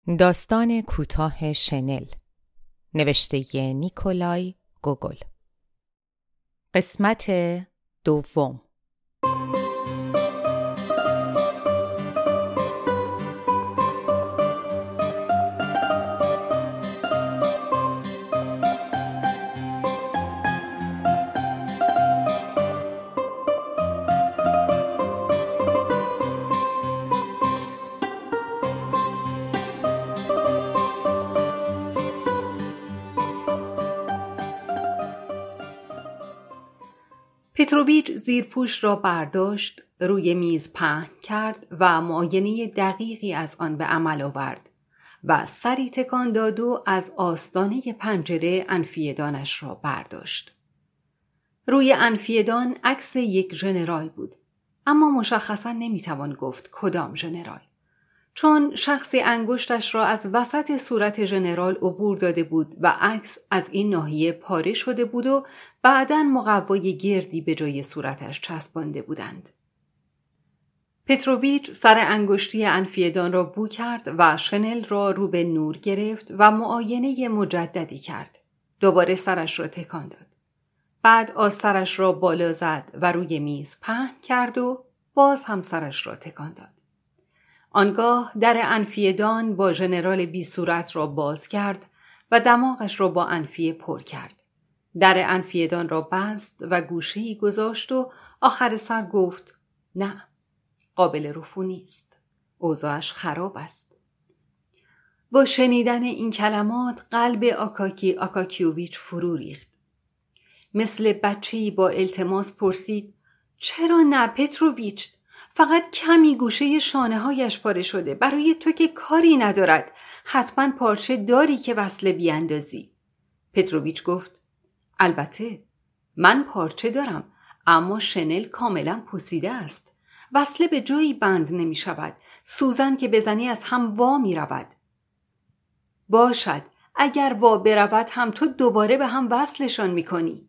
داستان کوتاه شنل، نوشته نیکولای گوگل. قسمت دوم. پتروویچ زیرپوش را برداشت، روی میز پهن کرد و معاینه دقیقی از آن به عمل آورد و سری تکان داد و از آستانه پنجره انفیه‌دانش را برداشت. روی انفیه‌دان عکس یک ژنرال بود، اما مشخصاً نمیتوان گفت کدام ژنرال، چون شخصی انگشتش را از وسط صورت ژنرال عبور داده بود و عکس از این ناحیه پاره شده بود و بعداً مقوای گردی به جای صورتش چسبانده بودند. پتروویچ سر انگشتی انفیه‌دان را بو کرد و شنل را رو به نور گرفت و معاینه مجددی کرد. دوباره سرش را تکان داد. بعد آسترش را بالا زد و روی میز پهن کرد و باز هم سرش را تکان داد. آنگاه در انفیه‌دان با ژنرال بی صورت را باز کرد و دماغش را با انفیه پر کرد. در انفیه‌دان را بست و گوشه‌ای گذاشت و آخر سر گفت: نه، قابل رفو نیست. اوضاعش خراب است. با شنیدن این کلمات قلب آکاکی آکاکیوویچ فرو ریخت. مثل بچه‌ای با التماس پرسید: چرا نه پتروویچ؟ فقط کمی گوشه شانه‌هایش پاره شده. برای تو که کاری ندارد. حتما پارچه داری که وصله بیاندازی. پتروویچ گفت: البته من پارچه دارم، اما شنل کاملا پوسیده است. وصله به جایی بند نمی شود. سوزن که بزنی از هم وا می رود. باشد، اگر وا برود هم تو دوباره به هم وصلشان می کنی.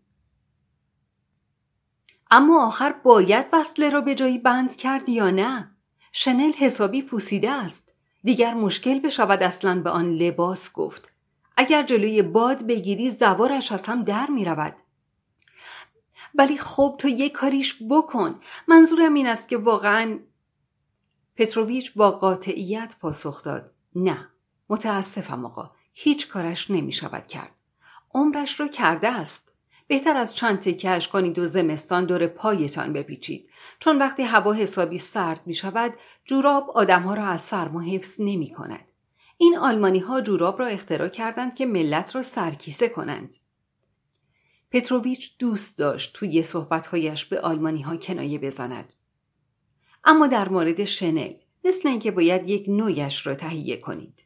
اما آخر باید وصله را به جایی بند کرد یا نه؟ شنل حسابی پوسیده است. دیگر مشکل بشود اصلاً به آن لباس گفت. اگر جلوی باد بگیری زوارش از هم در می رود. ولی خب تو یک کاریش بکن. منظورم این است که واقعاً... پتروویچ با قاطعیت پاسخ داد: نه، متاسفم آقا، هیچ کارش نمی شود کرد. عمرش را کرده است. بهتر از چند تکه اشکانید و زمستان دور پایتان بپیچید، چون وقتی هوا حسابی سرد می شود جوراب آدمها را از سرما حفظ نمی کند. این آلمانی ها جوراب را اختراع کردند که ملت را سرکیسه کنند. پتروویچ دوست داشت توی صحبتهایش به آلمانی ها کنایه بزند. اما در مورد شنل مثل اینکه باید یک نوعش را تهیه کنید.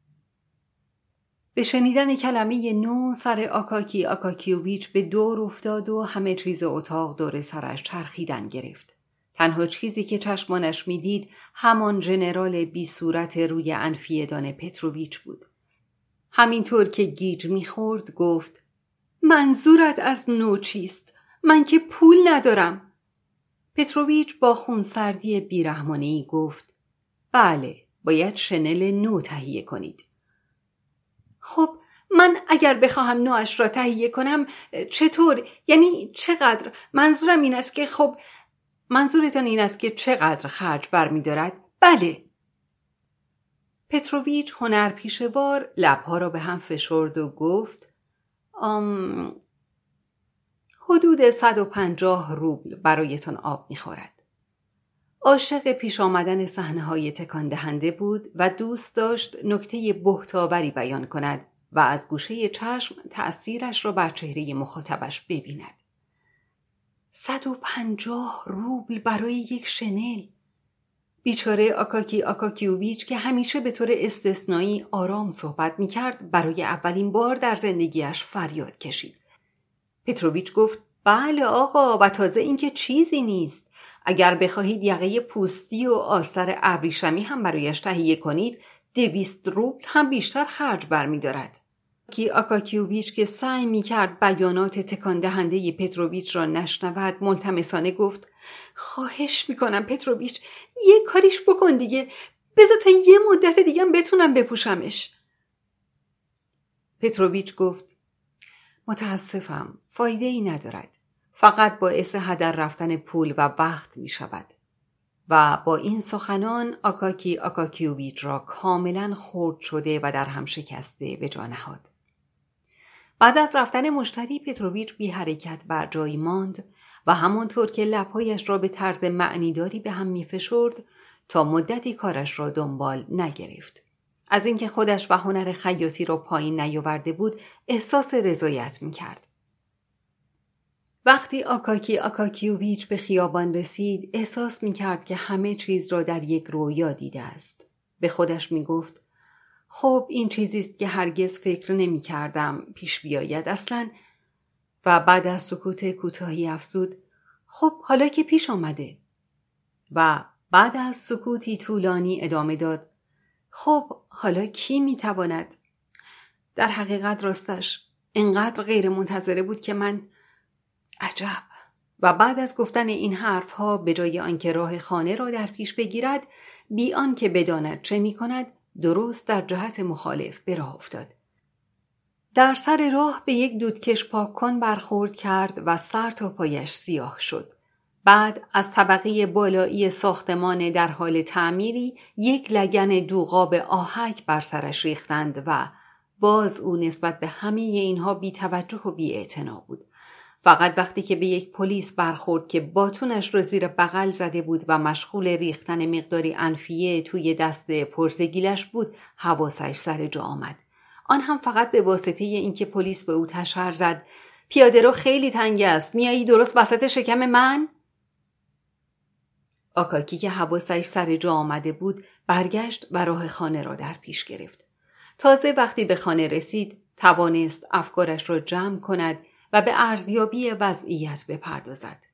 به شنیدن کلمه نو سر آکاکی آکاکیوویچ به دور افتاد و همه چیز اتاق دور سرش چرخیدن گرفت. تنها چیزی که چشمانش میدید همان ژنرال بی صورت روی انفیه‌دان پتروویچ بود. همینطور که گیج میخورد گفت: منظورت از نو چیست؟ من که پول ندارم. پتروویچ با خونسردی بیرحمانه‌ای گفت: بله، باید شنل نو تهیه کنید. خب من اگر بخواهم نوعش را تهیه کنم چطور؟ یعنی چقدر؟ منظورم این است که خب منظورتان این است که چقدر خرج برمی‌دارد؟ بله. پتروویچ هنرپیشه‌وار لب‌ها را به هم فشرد و گفت: حدود 150 روبل برایتان آب می‌خورد. عاشق پیش آمدن صحنه‌های تکان دهنده بود و دوست داشت نکته بهت‌آوری بیان کند و از گوشه چشم تأثیرش را بر چهره مخاطبش ببیند. 150 روبل برای یک شنل. بیچاره آکاکی آکاکیوویچ که همیشه به طور استثنایی آرام صحبت می‌کرد برای اولین بار در زندگیش فریاد کشید. پتروویچ گفت: بله آقا، و تازه این که چیزی نیست. اگر بخواهید یقه پوستی و آستر ابریشمی هم برایش تهیه کنید 200 روبل هم بیشتر خرج برمی‌دارد. آکاکیوویچ که سعی می‌کرد بیانات تکان دهنده پتروویچ را نشنود ملتمسانه گفت: خواهش می‌کنم پتروویچ، یک کاریش بکن دیگه. بذار تا یه مدت دیگه بتونم بپوشمش. پتروویچ گفت متاسفم، فایده ای ندارد. فقط باعث هدر رفتن پول و وقت می شود. و با این سخنان آکاکی آکاکیوویچ را کاملا خرد شده و در هم شکسته به جا نهاد. بعد از رفتن مشتری پتروویچ بی حرکت بر جای ماند و همانطور که لبهایش را به طرز معنیداری به هم می فشرد تا مدتی کارش را دنبال نگرفت. از اینکه خودش و هنر خیاطی را پایین نیاورده بود احساس رضایت می کرد. وقتی آکاکی آکاکیوویچ به خیابان رسید احساس می کرد که همه چیز را در یک رویا دیده است. به خودش می گفت خب این چیزی است که هرگز فکر نمی کردم پیش بیاید اصلاً. و بعد از سکوت کوتاهی افزود خب حالا که پیش آمده. و بعد از سکوتی طولانی ادامه داد خب حالا کی می تواند؟ در حقیقت راستش انقدر غیر منتظره بود که من عجب. و بعد از گفتن این حرفها به جای آنکه راه خانه را در پیش بگیرد بی آنکه بداند چه می کند درست در جهت مخالف به راه افتاد. در سر راه به یک دودکش پاک کن برخورد کرد و سر تا پایش سیاه شد. بعد از طبقه بالایی ساختمان در حال تعمیری یک لگن دوغاب آهک بر سرش ریختند و باز او نسبت به همه اینها بی توجه و بی اعتنا بود. فقط وقتی که به یک پلیس برخورد که باتونش را زیر بغل زده بود و مشغول ریختن مقداری انفیه توی دست پرسگیلش بود حواسش سر جا آمد. آن هم فقط به واسطه اینکه پلیس به او تشهر زد پیاده رو خیلی تنگ است، میایی درست وسط شکم من؟ آکاکی که حواسش سر جا آمده بود برگشت و راه خانه را در پیش گرفت. تازه وقتی به خانه رسید توانست افکارش را جمع کند و به ارزیابی وضعیت بپردازد.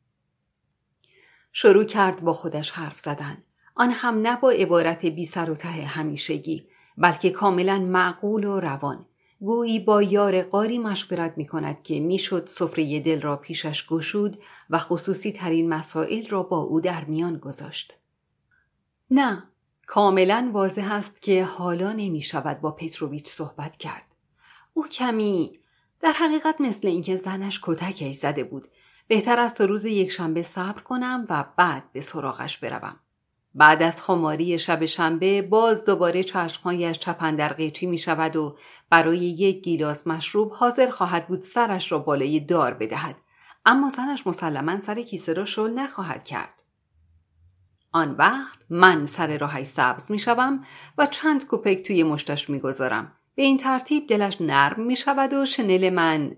شروع کرد با خودش حرف زدن. آن هم نه با عبارت بی سر و ته همیشگی بلکه کاملا معقول و روان. گویی با یار غاری مشورت می کند که می شد سفره دل را پیشش گشود و خصوصی ترین مسائل را با او در میان گذاشت. نه، کاملا واضح است که حالا نمی شود با پتروویچ صحبت کرد. او کمی در حقیقت مثل اینکه زنش کتکش زده بود. بهتر است تا روز یکشنبه صبر کنم و بعد به سراغش بروم. بعد از خماری شب شنبه باز دوباره چشمهایش چپن در قیچی می شود و برای یک گیلاس مشروب حاضر خواهد بود سرش را بالای دار بدهد. اما زنش مسلماً سر کیسه را شل نخواهد کرد. آن وقت من سر راهش سبز می شوم و چند کوپک توی مشتش می گذارم. به این ترتیب دلش نرم می شود و شنل من.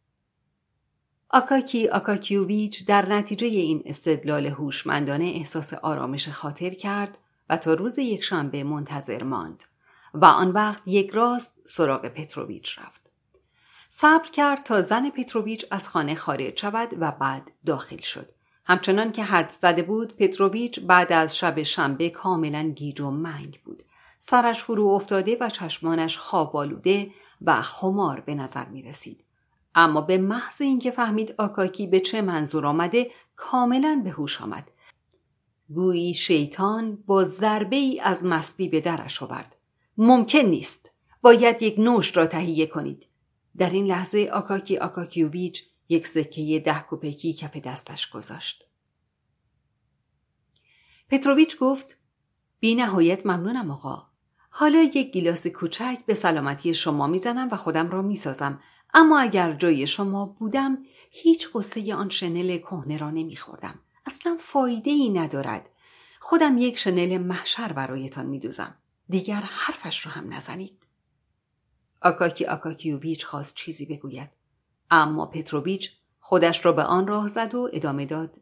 آکاکی آکاکیوویچ در نتیجه این استدلال هوشمندانه احساس آرامش خاطر کرد و تا روز یکشنبه منتظر ماند و آن وقت یک راست سراغ پتروویچ رفت. صبر کرد تا زن پتروویچ از خانه خارج شود و بعد داخل شد. همچنان که حدس زده بود پتروویچ بعد از شب شنبه کاملا گیج و منگ بود. سرش فرو افتاده و چشمانش خواب آلوده و خمار به نظر می رسید. اما به محض اینکه فهمید آکاکی به چه منظور آمده کاملا به هوش آمد. گویی شیطان با ضربه ای از مستی به درش آورد. ممکن نیست. باید یک نوش را تهیه کنید. در این لحظه آکاکی آکاکیوویچ یک سکه 10 کوپکی کف دستش گذاشت. پتروویچ گفت بی نهایت ممنونم آقا. حالا یک گیلاس کوچک به سلامتی شما میزنم و خودم را میسازم. اما اگر جای شما بودم هیچ قصه آن شنل کهنه را نمیخوردم. اصلا فایده ای ندارد. خودم یک شنل محشر برایتان میدوزم. دیگر حرفش را هم نزنید. آکاکی آکاکیوویچ خواست چیزی بگوید. اما پتروویچ خودش را به آن راه زد و ادامه داد.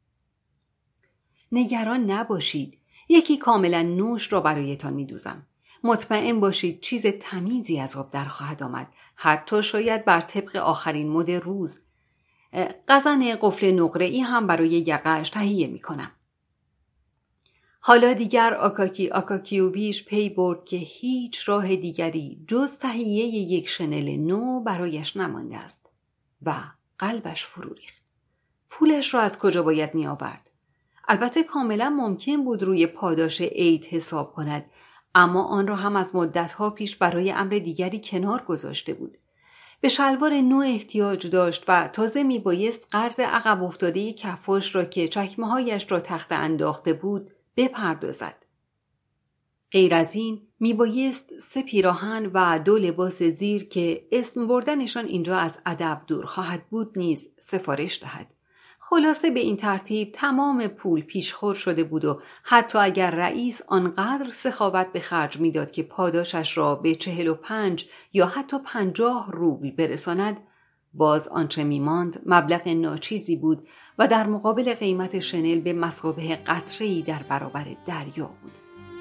نگران نباشید. یکی کاملا نوش را برایتان میدوزم. مطمئن باشید چیز تمیزی از آب در خواهد آمد. حتی شاید بر طبق آخرین مد روز. قزن قفل نقره‌ای هم برای یقه‌اش تهیه می‌کنم. حالا دیگر آکاکی آکاکیوویچ پی برد که هیچ راه دیگری جز تهیه یک شنل نو برایش نمانده است و قلبش فرو ریخت. پولش را از کجا باید می‌آورد؟ البته کاملا ممکن بود روی پاداش عید حساب کند، اما آن را هم از مدتها پیش برای امر دیگری کنار گذاشته بود. به شلوار نو احتیاج داشت و تازه میبایست قرض عقب افتاده کفاش را که چکمه‌هایش را تخته انداخته بود بپردازد. غیر از این میبایست 3 پیراهن و 2 لباس زیر که اسم بردنشان اینجا از ادب دور خواهد بود نیز سفارش دهد. خلاصه به این ترتیب تمام پول پیشخور شده بود و حتی اگر رئیس آنقدر سخاوت به خرج میداد که پاداشش را به 45 یا حتی 50 روبل برساند، باز آنچه میماند مبلغ ناچیزی بود و در مقابل قیمت شنل به مثابه قطره‌ای در برابر دریا بود.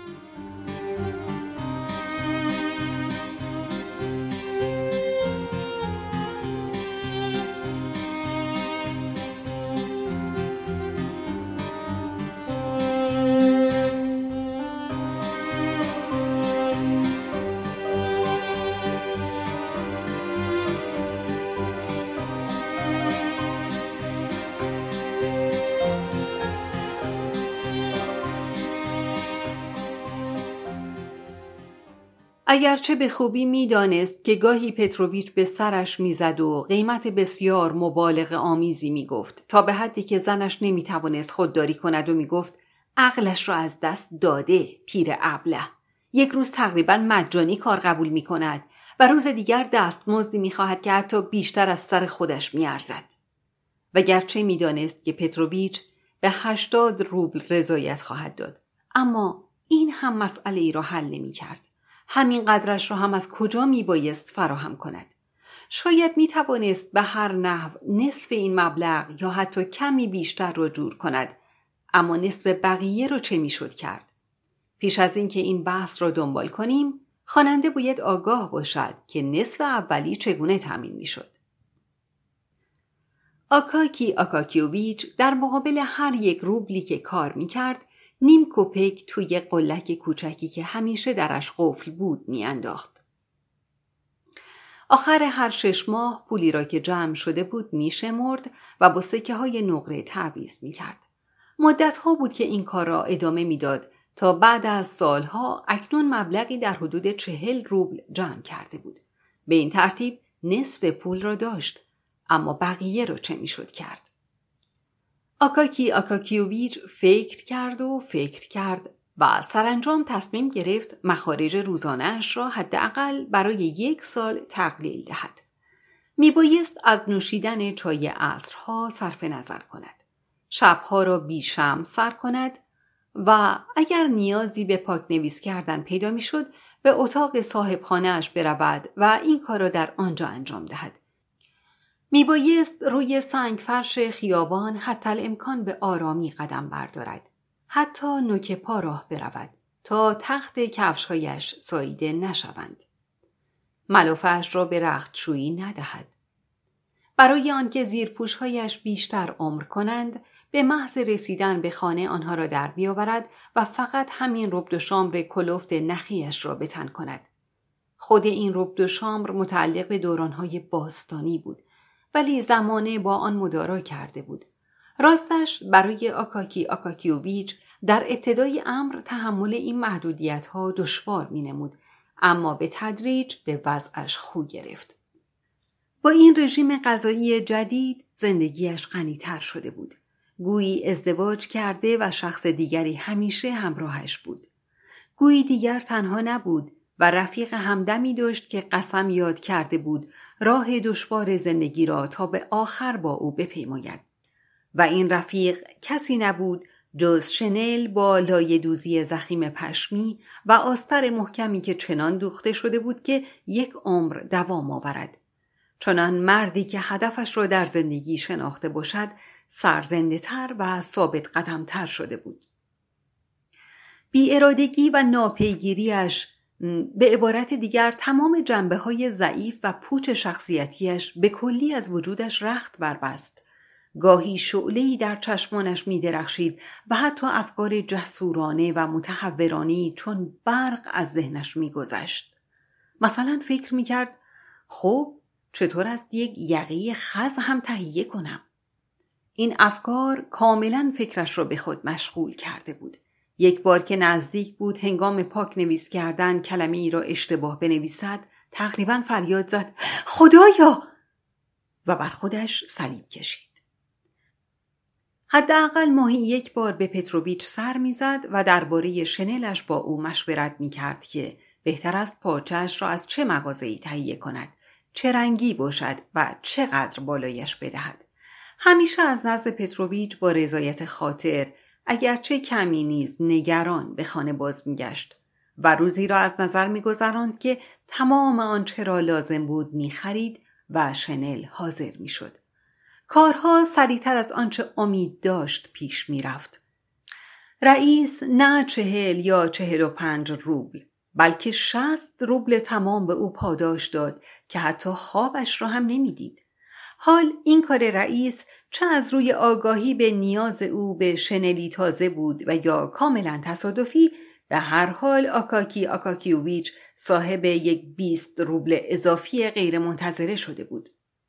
اگرچه به خوبی می‌دانست که گاهی پتروویچ به سرش می‌زد و قیمت بسیار مبالغه آمیزی می‌گفت، تا به حدی که زنش نمی‌توانست خودداری کند و می‌گفت عقلش را از دست داده پیر ابله. یک روز تقریباً مجانی کار قبول می‌کند و روز دیگر دستمزدی می‌خواهد که حتی بیشتر از سر خودش می‌ارزد. و گرچه می‌دانست که پتروویچ به 80 روبل رضایت خواهد داد، اما این هم مسئله‌ای را حل نمی‌کرد. همین قدرش را هم از کجا میبایست فراهم کند؟ شاید میتوانست به هر نحو نصف این مبلغ یا حتی کمی بیشتر را جور کند، اما نصف بقیه را چه میشد کرد؟ پیش از این که این بحث را دنبال کنیم، خواننده باید آگاه باشد که نصف اولی چگونه تامین میشد. آکاکی آکاکیوویچ در مقابل هر 1 روبلی که کار میکرد، نیم کوپک توی قلک کوچکی که همیشه درش قفل بود میانداخت. آخر هر 6 ماه پولی را که جمع شده بود میشمرد و با سکه‌های نقره تعویض میکرد. مدت‌ها بود که این کار را ادامه میداد تا بعد از سالها اکنون مبلغی در حدود 40 روبل جمع کرده بود. به این ترتیب نصف پول را داشت، اما بقیه را چه میشد کرد؟ آکاکی آکاکیوویچ فکر کرد و سرانجام تصمیم گرفت مخارج روزانه‌اش را حداقل برای 1 سال تقلیل دهد. میبایست از نوشیدن چای عصرها صرف نظر کند. شبها را بی شمع سر کند و اگر نیازی به پاک‌نویس کردن پیدا میشد به اتاق صاحبخانه‌اش برود و این کار را در آنجا انجام دهد. میبایست روی سنگ فرش خیابان حتی الامکان به آرامی قدم بردارد. حتی نوک پا راه برود تا تخت کفش‌هایش ساییده نشوند. ملافه‌اش را به رختشویی ندهد. برای آنکه زیرپوش‌هایش بیشتر عمر کنند، به محض رسیدن به خانه آنها را در بیاورد و فقط همین رب دو شامبر کلفت نخیش را به تن کند. خود این رب دو شامبر متعلق به دوران‌های باستانی بود، ولی زمانه با آن مدارا کرده بود. راستش برای آکاکی آکاکیوویچ در ابتدای امر تحمل این محدودیت‌ها دشوار می‌نمود، اما به تدریج به وضعش خو گرفت. با این رژیم غذایی جدید زندگیش غنی‌تر شده بود. گویی ازدواج کرده و شخص دیگری همیشه همراهش بود. گویی دیگر تنها نبود و رفیق همدمی داشت که قسم یاد کرده بود راه دشوار زندگی را تا به آخر با او بپیماید. و این رفیق کسی نبود جز شنل با لایه دوزی ضخیم پشمی و آستر محکمی که چنان دوخته شده بود که 1 عمر دوام آورد. چنان مردی که هدفش را در زندگی شناخته باشد، سرزنده تر و ثابت قدم تر شده بود. بی ارادگی و ناپیگیریش، به عبارت دیگر تمام جنبه‌های ضعیف و پوچ شخصیتیش به کلی از وجودش رخت بربست. گاهی شعله‌ای در چشمانش می درخشید و حتی افکار جسورانه و متحورانه‌ای چون برق از ذهنش می گذشت. مثلا فکر می کرد خب چطور است 1 یقه خز هم تهیه کنم؟ این افکار کاملا فکرش را به خود مشغول کرده بود. یک بار که نزدیک بود هنگام پاک نویس کردن کلمه ای را اشتباه بنویسد، تقریبا فریاد زد خدایا و بر خودش صلیب کشید. حداقل ماهی یک بار به پتروویچ سر می‌زد و درباره شنلش با او مشورت می‌کرد که بهتر است پارچه‌اش را از چه مغازه‌ای تهیه کند، چه رنگی باشد و چقدر بالایش بدهد. همیشه از نزد پتروویچ با رضایت خاطر، اگرچه کمی نیز نگران، به خانه باز می‌گشت و روزی را از نظر می‌گذراند که تمام آنچه را لازم بود می‌خرید و شنل حاضر می‌شد. کارها سریعتر از آنچه امید داشت پیش می‌رفت. رئیس نه 40 یا 45 روبل بلکه 60 روبل تمام به او پاداش داد که حتی خوابش را هم نمی‌دید. حال این کار رئیس چه از روی آگاهی به نیاز او به شنلی تازه بود و یا کاملا تصادفی، به هر حال آکاکی آکاکیوویچ صاحب یک 20 روبل اضافی غیر منتظره شده بود.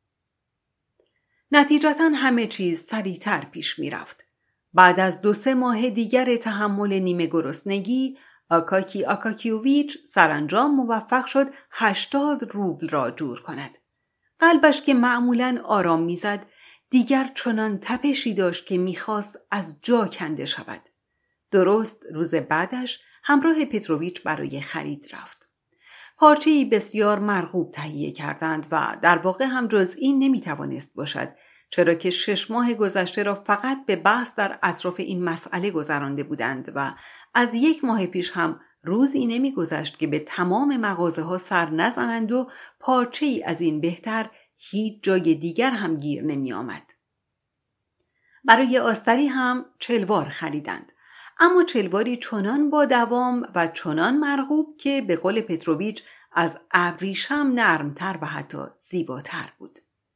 نتیجتاً همه چیز سریعتر پیش می رفت. بعد از 2-3 ماه دیگر تحمل نیمه گرسنگی، آکاکی آکاکیوویچ سرانجام موفق شد 80 روبل را جور کند. قلبش که معمولاً آرام می‌زد، دیگر چنان تپشی داشت که می‌خواست از جا کنده شود. درست روز بعدش همراه پتروویچ برای خرید رفت. پارچه‌ای بسیار مرغوب تهیه کردند و در واقع هم جز این نمی‌توانست باشد، چرا که 6 ماه گذشته را فقط به بحث در اطراف این مسئله گذرانده بودند و از 1 ماه پیش هم روزی نمی‌گذشت که به تمام مغازه‌ها سر نزنند و پارچه‌ای از این بهتر هیچ جای دیگر هم گیر نمی‌آمد. برای آستری هم چلوار خریدند، اما چلواری چنان با دوام و چنان مرغوب که به قول پتروویچ از ابریشم نرمتر و حتی زیباتر بود.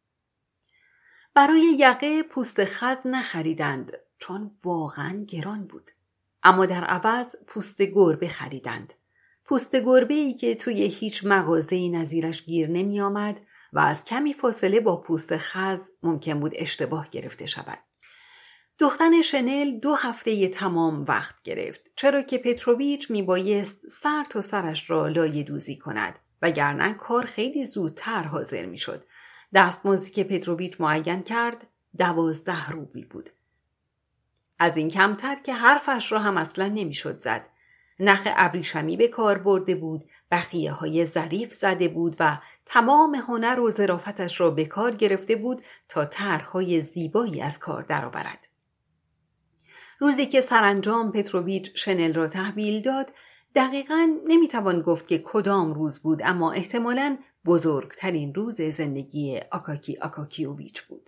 برای یقه پوست خز نخریدند چون واقعا گران بود، اما در عوض پوست گربه خریدند. پوست گربه‌ای که توی هیچ مغازه‌ای نظیرش گیر نمی آمد و از کمی فاصله با پوست خز ممکن بود اشتباه گرفته شود. دختن شنل 2 هفته تمام وقت گرفت، چرا که پتروویچ می بایست سر تا سرش را لایه دوزی کند وگرنه کار خیلی زودتر حاضر می شد. دستمزدی که پتروویچ معین کرد 12 روبل بود. از این کمتر که حرفش را هم اصلا نمی شد زد. نخ ابریشمی به کار برده بود، بخیه های ظریف زده بود و تمام هنر و ظرافتش را به کار گرفته بود تا طرح‌های زیبایی از کار درآورد. روزی که سرانجام پتروویچ شنل را تحویل داد، دقیقاً نمیتوان گفت که کدام روز بود، اما احتمالاً بزرگترین روز زندگی آکاکی آکاکیوویچ بود.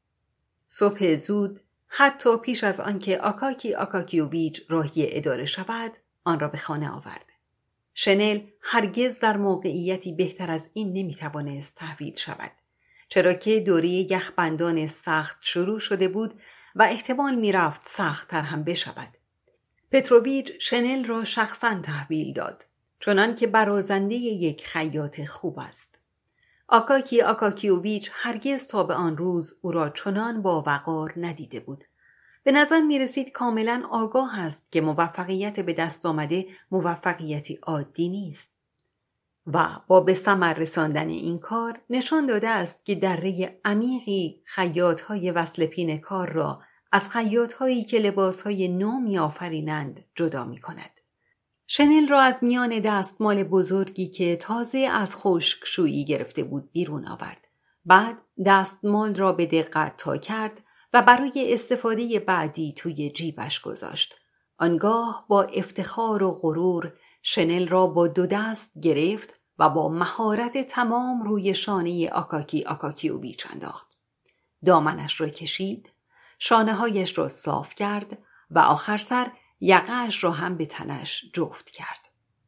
صبح زود، حتی پیش از آنکه آکاکی آکاکیوویچ راهی اداره شود، آن را به خانه آورد. شنل هرگز در موقعیتی بهتر از این نمیتوانست تحویل شود، چرا که دوره یخبندان سخت شروع شده بود و احتمال میرفت سخت‌تر هم بشود. پتروویچ شنل را شخصاً تحویل داد، چنان که برازنده یک خیاط خوب است. آکاکی آکاکیوویچ هرگز تا به آن روز او را چنان با وقار ندیده بود. به نظر می رسید کاملا آگاه است که موفقیت به دست آمده موفقیتی عادی نیست و با به ثمر رساندن این کار نشان داده است که دره عمیقی خیاط‌های وصل پین کار را از خیاط‌هایی که لباس‌های نو می‌آفرینند جدا می‌کند. شنل را از میان دستمال بزرگی که تازه از خشکشویی گرفته بود بیرون آورد. بعد دستمال را به دقت تا کرد و برای استفاده بعدی توی جیبش گذاشت. آنگاه با افتخار و غرور شنل را با 2 دست گرفت و با مهارت تمام روی شانه آکاکی آکاکیوویچ انداخت. دامنش را کشید، شانه‌هایش را صاف کرد و آخر سر یقه‌اش را هم به تنش جفت کرد.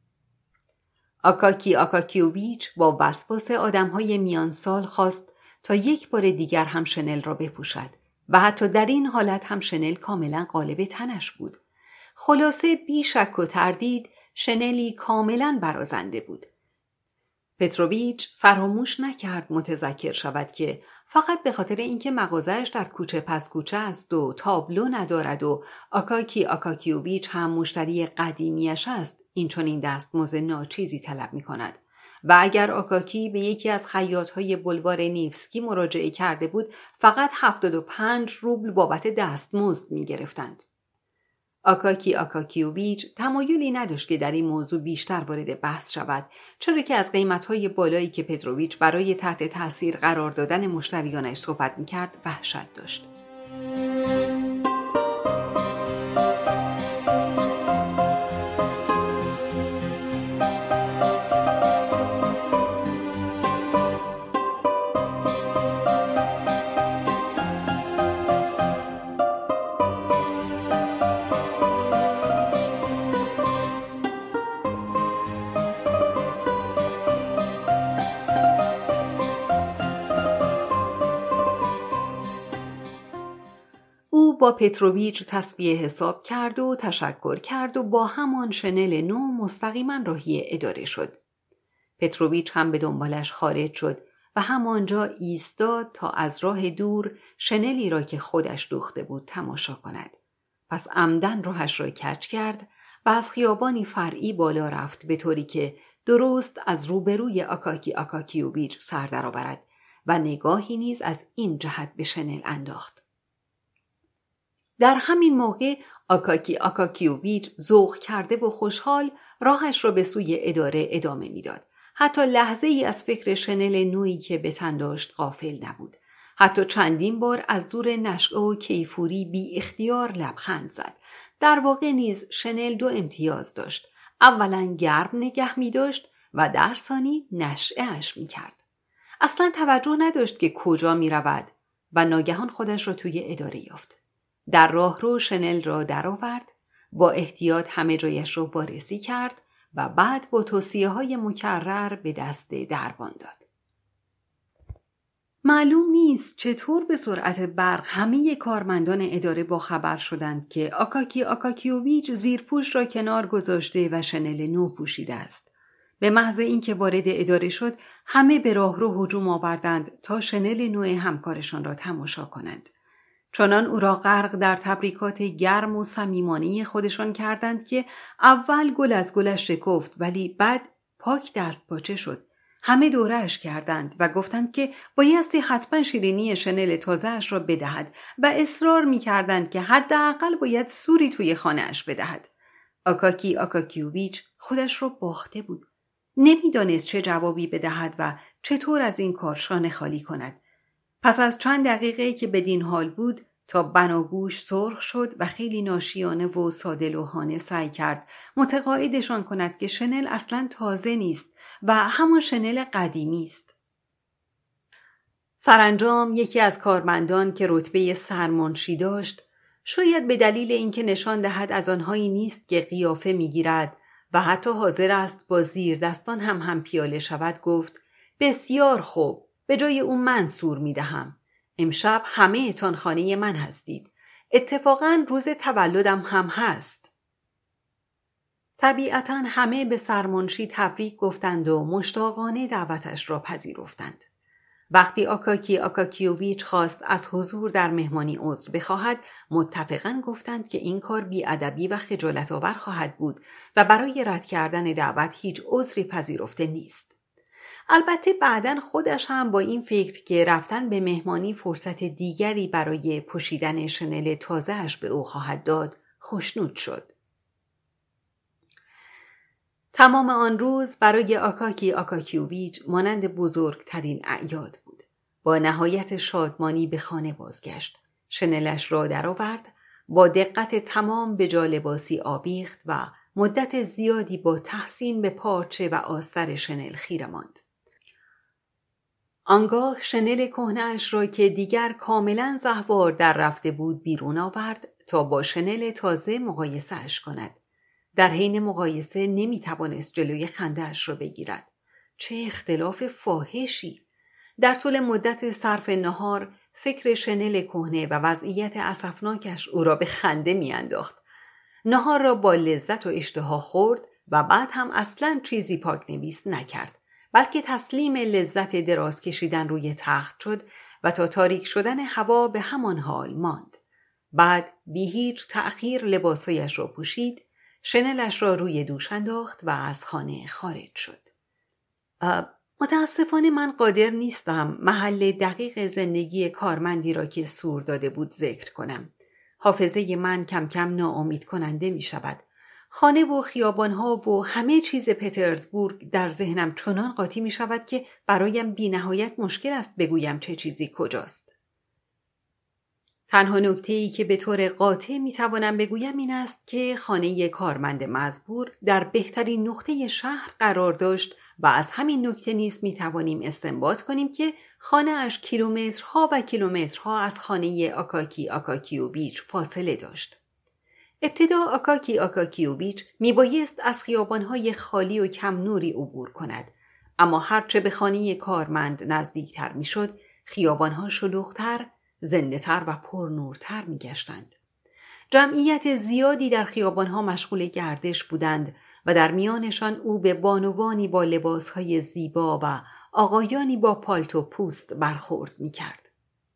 آکاکی آکاکیوویچ با وسواس آدم‌های میان سال خواست تا یک بار دیگر هم شنل را بپوشد و حتی در این حالت هم شنل کاملا قالب تنش بود. خلاصه بی شک و تردید شنلی کاملا برازنده بود. پتروویچ فراموش نکرد متذکر شود که فقط به خاطر اینکه مغازه‌اش در کوچه پس کوچه است و تابلو ندارد و آکاکی آکاکیوویچ هم مشتری قدیمیش است، این چنین دستمزد ناچیزی طلب می‌کند. و اگر آکاکی به یکی از خیاط‌های بلوار نیفسکی مراجعه کرده بود، فقط 75 روبل بابت دستمزد می‌گرفتند. آکاکی آکاکیوویچ تمایلی نداشت که در این موضوع بیشتر وارد بحث شود، چرا که از قیمت‌های بالایی که پتروویچ برای تحت تأثیر قرار دادن مشتریانش صحبت می‌کرد وحشت داشت. با پتروویچ تصفیه حساب کرد و تشکر کرد و با همان شنل نو مستقیما راهی اداره شد. پتروویچ هم به دنبالش خارج شد و همانجا ایستاد تا از راه دور شنلی را که خودش دوخته بود تماشا کند. پس عمدن راهش را کج کرد و از خیابانی فرعی بالا رفت به طوری که درست از روبروی آکاکی آکاکیوویچ سر درآورد و نگاهی نیز از این جهت به شنل انداخت. در همین موقع آکاکی آکاکیوویچ ذوق کرده و خوشحال راهش را به سوی اداره ادامه میداد. حتی لحظه ای از فکر شنل نویی که به تن داشت غافل نبود. حتی چندین بار از دور نشأه و کیفوری بی اختیار لبخند زد. در واقع نیز شنل دو امتیاز داشت. اولا گرم نگه می داشت و در ثانی نشأه اش می کرد. اصلا توجه نداشت که کجا می رود و ناگهان خودش را توی اداره یافت. در راه رو شنل را درآورد، با احتیاط همه جایش را وارسی کرد و بعد با توصیه‌های مکرر به دست دربان داد. معلوم نیست چطور به سرعت برق همه کارمندان اداره با خبر شدند که آکاکی آکاکیوویچ زیرپوش را کنار گذاشته و شنل نو پوشیده است. به محض اینکه وارد اداره شد، همه به راهرو هجوم آوردند تا شنل نو همکارشان را تماشا کنند. چنان او را غرق در تبریکات گرم و صمیمانه خودشان کردند که اول گل از گلش شکفت ولی بعد پاک دست پاچه شد. همه دوره‌اش کردند و گفتند که بایستی حتما شیرینی شنل تازه‌اش را بدهد و اصرار می‌کردند که حداقل باید سوری توی خانه‌اش بدهد. آکاکی آکاکیوویچ خودش را باخته بود. نمی‌دانست چه جوابی بدهد و چطور از این کار شانه خالی کند. پس از چند دقیقه که بدین حال بود تا بناگوش سرخ شد و خیلی ناشیانه و ساده‌لوحانه سعی کرد متقاعدشان کند که شنل اصلاً تازه نیست و همان شنل قدیمی است. سرانجام یکی از کارمندان که رتبه سرمنشی داشت، شاید به دلیل اینکه نشان دهد از آنهایی نیست که قیافه می‌گیرد و حتی حاضر است با زیر دستان هم پیاله شود، گفت: بسیار خوب، به جای اون من سور می‌دهم. امشب همه اتان خانه من هستید. اتفاقاً روز تولدم هم هست. طبیعتاً همه به سرمنشی تبریک گفتند و مشتاقانه دعوتش را پذیرفتند. وقتی آکاکی آکاکیوویچ خواست از حضور در مهمانی عذر بخواهد، متفقاً گفتند که این کار بی‌ادبی و خجالت‌آور خواهد بود و برای رد کردن دعوت هیچ عذری پذیرفته نیست. البته بعداً خودش هم با این فکر که رفتن به مهمانی فرصت دیگری برای پوشیدن شنل تازه‌اش به او خواهد داد، خوشنود شد. تمام آن روز برای آکاکی آکاکیوویچ مانند بزرگترین اعیاد بود. با نهایت شادمانی به خانه بازگشت. شنلش را درآورد، با دقت تمام به جا لباسی آویخت و مدت زیادی با تحسین به پارچه و آستر شنل خیره ماند. آنگاه شنل کهنه‌اش را که دیگر کاملا زهوار در رفته بود بیرون آورد تا با شنل تازه مقایسه‌اش کند. در حین مقایسه نمی‌توانست جلوی خنده‌اش را بگیرد. چه اختلاف فاحشی! در طول مدت صرف نهار فکر شنل کهنه و وضعیت اسفناکش او را به خنده می‌انداخت. نهار را با لذت و اشتها خورد و بعد هم اصلاً چیزی پاک‌نویس نکرد بلکه تسلیم لذت دراز کشیدن روی تخت شد و تا تاریک شدن هوا به همان حال ماند. بعد بی هیچ تأخیر لباسایش را پوشید، شنلش را روی دوش انداخت و از خانه خارج شد. متاسفانه من قادر نیستم محل دقیق زندگی کارمندی را که سور داده بود ذکر کنم. حافظه من کم کم ناامید کننده می شود. خانه و خیابانها و همه چیز پترزبورگ در ذهنم چنان قاطی می شود که برایم بی نهایت مشکل است بگویم چه چیزی کجاست. تنها نکته‌ای که به طور قاطع می توانم بگویم این است که خانه کارمند مزبور در بهترین نقطه شهر قرار داشت و از همین نکته نیز می توانیم استنباط کنیم که خانه اش کیلومترها و کیلومترها از خانه آکاکی آکاکیوویچ فاصله داشت. ابتدا آکاکی آکاکیوویچ می بایست از خیابانهای خالی و کم نوری عبور کند، اما هرچه به خانه کارمند نزدیکتر می شد، خیابانها شلوغتر، زنده‌تر و پرنورتر می گشتند. جمعیت زیادی در خیابانها مشغول گردش بودند و در میانشان او به بانوانی با لباسهای زیبا و آقایانی با پالتو پوست برخورد می کرد.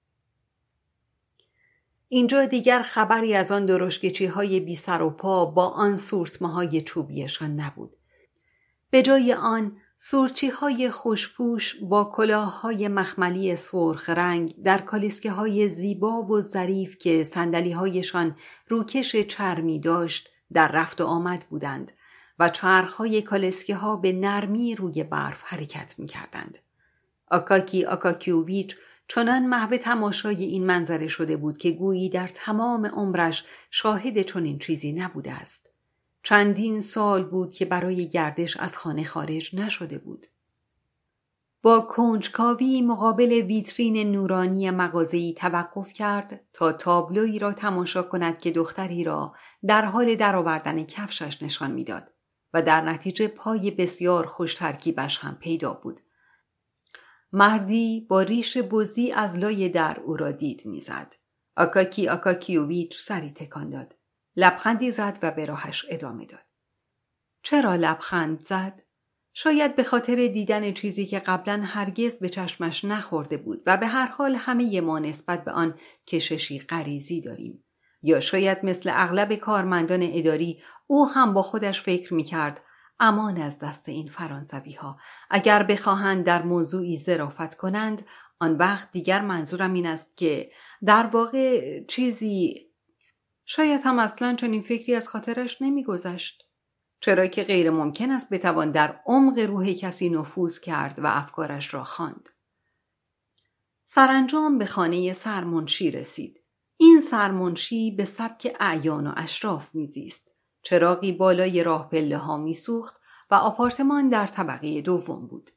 اینجا دیگر خبری از آن درشکچی‌های بی سر و پا با آن سورتمه‌های چوبیشان نبود. به جای آن سورچی‌های خوشپوش با کلاه‌های مخملی سرخ رنگ در کالسکه‌های زیبا و ظریف که صندلی‌هایشان روکش چرمی داشت در رفت و آمد بودند و چرخ‌های کالسکه‌ها به نرمی روی برف حرکت می‌کردند. آکاکی آکاکیوویچ چنان محو تماشای این منظره شده بود که گویی در تمام عمرش شاهد چنین چیزی نبوده است. چندین سال بود که برای گردش از خانه خارج نشده بود. با کنجکاوی مقابل ویترین نورانی مغازه‌ای توقف کرد تا تابلویی را تماشا کند که دختری را در حال درآوردن کفشش نشان می‌داد و در نتیجه پای بسیار خوش ترکیبش هم پیدا بود. مردی با ریش بزی از لای در او را دید می‌زد. آکاکی آکاکیوویچ سری تکان داد. لبخندی زد و به راهش ادامه داد. چرا لبخند زد؟ شاید به خاطر دیدن چیزی که قبلا هرگز به چشمش نخورده بود و به هر حال همه ما نسبت به آن کششی غریزی داریم. یا شاید مثل اغلب کارمندان اداری او هم با خودش فکر می‌کرد امان از دست این فرانسوی ها. اگر بخواهند در موضوعی ظرافت کنند، آن وقت دیگر منظورم این است که در واقع چیزی شاید هم اصلاً چنین فکری از خاطرش نمی‌گذشت. چرا که غیر ممکن است بتوان در عمق روح کسی نفوذ کرد و افکارش را خواند. سرانجام به خانه سرمنشی رسید. این سرمنشی به سبک اعیان و اشراف میزیست. چراغی بالای راه پله ها میسوخت و آپارتمان در طبقه دوم بود.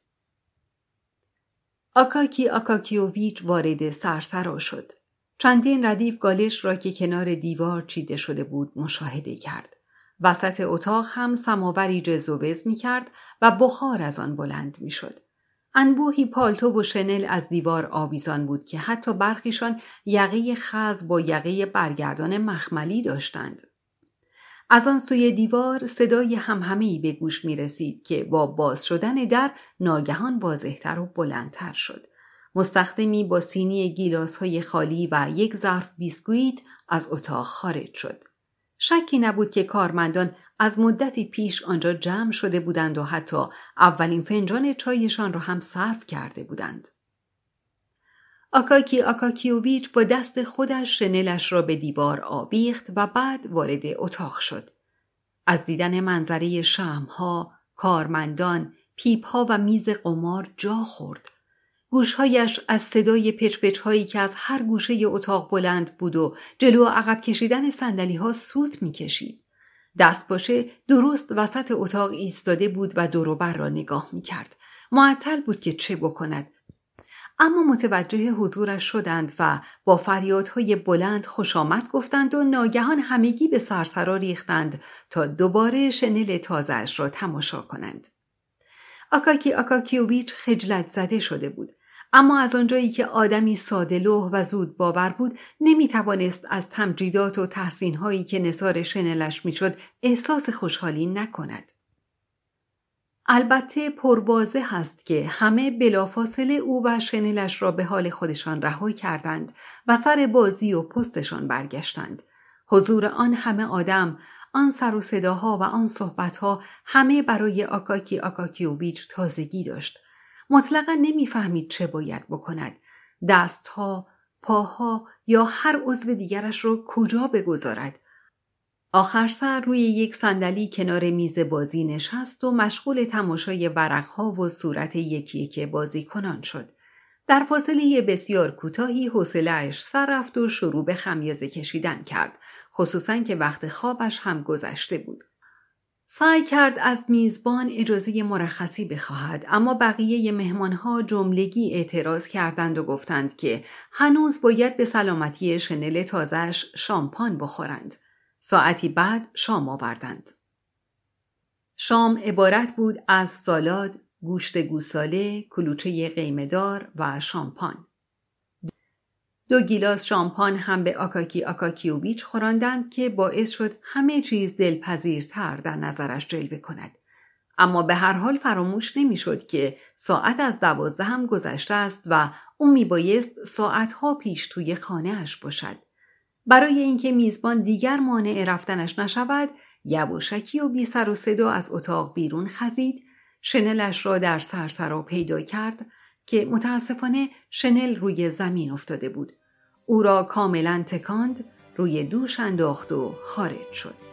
آکاکی آکاکیوویچ وارد سرسرا شد. چندین ردیف گالش را که کنار دیوار چیده شده بود مشاهده کرد. وسط اتاق هم سماوری جز و بز می کرد و بخار از آن بلند می شد. انبوهی پالتو و شنل از دیوار آویزان بود که حتی برخیشان یقه خز با یقه برگردان مخملی داشتند. از آن سوی دیوار صدای همهمه‌ای به گوش می رسید که با باز شدن در ناگهان واضح‌تر و بلندتر شد. مستخدمی با سینی گیلاس‌های خالی و یک ظرف بیسکویت از اتاق خارج شد. شکی نبود که کارمندان از مدتی پیش آنجا جمع شده بودند و حتی اولین فنجان چایشان را هم صرف کرده بودند. آکاکی آکاکیوویچ با دست خودش شنلش را به دیوار آویخت و بعد وارد اتاق شد. از دیدن منظره شمع‌ها، کارمندان، پیپ‌ها و میز قمار جا خورد. گوشهایش از صدای پچ‌پچ‌هایی که از هر گوشه اتاق بلند بود و جلو و عقب کشیدن صندلی‌ها سوت می‌کشید. دستپاچه درست وسط اتاق ایستاده بود و دور و بر را نگاه می‌کرد. معطل بود که چه بکند. اما متوجه حضورش شدند و با فریادهای بلند خوش آمد گفتند و ناگهان همگی به سرسرا ریختند تا دوباره شنل تازه‌اش را تماشا کنند. آکاکی آکاکیوویچ خجلت زده شده بود. اما از آنجایی که آدمی ساده‌لوح و زود باور بود نمی‌توانست از تمجیدات و تحسین‌هایی که نثار شنلش می‌شد احساس خوشحالی نکند. البته پرواضح است که همه بلافاصله او و شنلش را به حال خودشان رها کردند و سر بازی و پستشان برگشتند. حضور آن همه آدم، آن سر و صداها و آن صحبتها همه برای آکاکی آکاکیوویچ تازگی داشت. مطلقاً نمی‌فهمید چه باید بکند. دستها، پاها یا هر عضو دیگرش را کجا بگذارد. آخر سر روی یک صندلی کنار میز بازی نشست و مشغول تماشای ورقها و صورت یکی یک بازیکنان شد. در فاصله بسیار کوتاهی حوصله‌اش سر رفت و شروع به خمیازه کشیدن کرد، خصوصاً که وقت خوابش هم گذشته بود. سعی کرد از میزبان اجازه مرخصی بخواهد، اما بقیه مهمانها جملگی اعتراض کردند و گفتند که هنوز باید به سلامتی شنل تازه‌اش شامپان بخورند. ساعتی بعد شام آوردند. شام عبارت بود از سالاد، گوشت گوساله، کلوچه قیمه‌دار و شامپان. 2 گیلاس شامپان هم به آکاکی آکاکیوویچ خوراندند که باعث شد همه چیز دلپذیرتر در نظرش جلوه کند. اما به هر حال فراموش نمی‌شد که ساعت از 12 هم گذشته است و او میبایست ساعتها پیش توی خانه‌اش باشد. برای اینکه میزبان دیگر مانع رفتنش نشود، یواشکی و بی سر و صدا از اتاق بیرون خزید، شنلش را در سرسرا پیدا کرد که متاسفانه شنل روی زمین افتاده بود. او را کاملا تکاند، روی دوش انداخت و خارج شد.